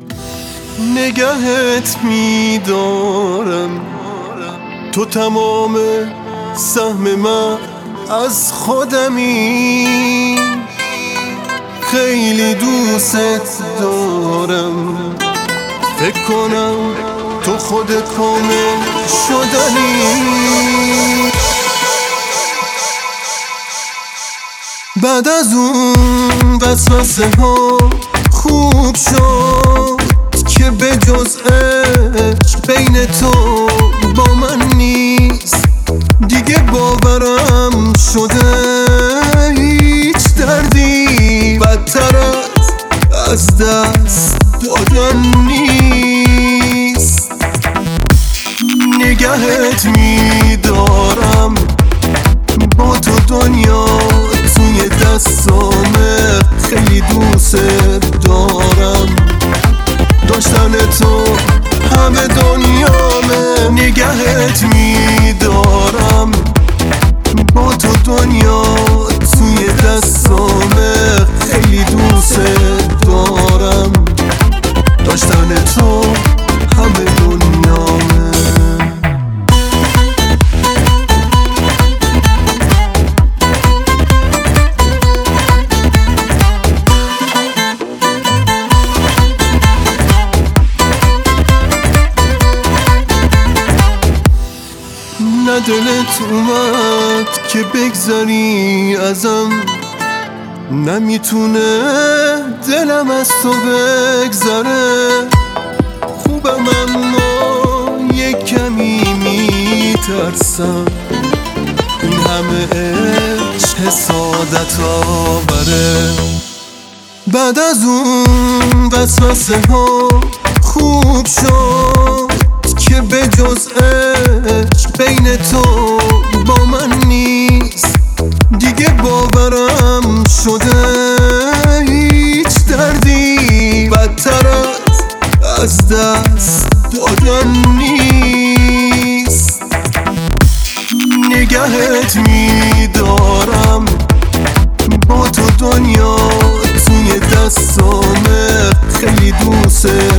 نگهت میدارم، تو تمام سهم من از خودمی. خیلی دوست دارم، فکر کنم تو خود کامل شدنی. بعد از اون وسوسه ها خوب شد که به جز عشق بین تو با من نیست. دیگه باورم شده هیچ دردی بدتر از دست دادن نیست. نگهت میدارم، با تو دنیا توی دستامه. خیلی دوست دارم، داشتن تو همه دنیامه. نگهت میدارم، با تو دنیا توی دستامه. خیلی دوست دارم، داشتن تو همه دنیامه. نه دلت اومد که بگذری ازم، نمیتونه دلم از تو بگذره. خوبم اما یک کمی میترسم، این همه عشق حسادت آوره. بعد از اون وسوسه ها خوب شد که به جز عشق بین تو با من نیست. دیگه باورم شده هیچ دردی بدتر از دست دادن نیست. نگهت میدارم، با تو دنیا توی دستامه. خیلی دوست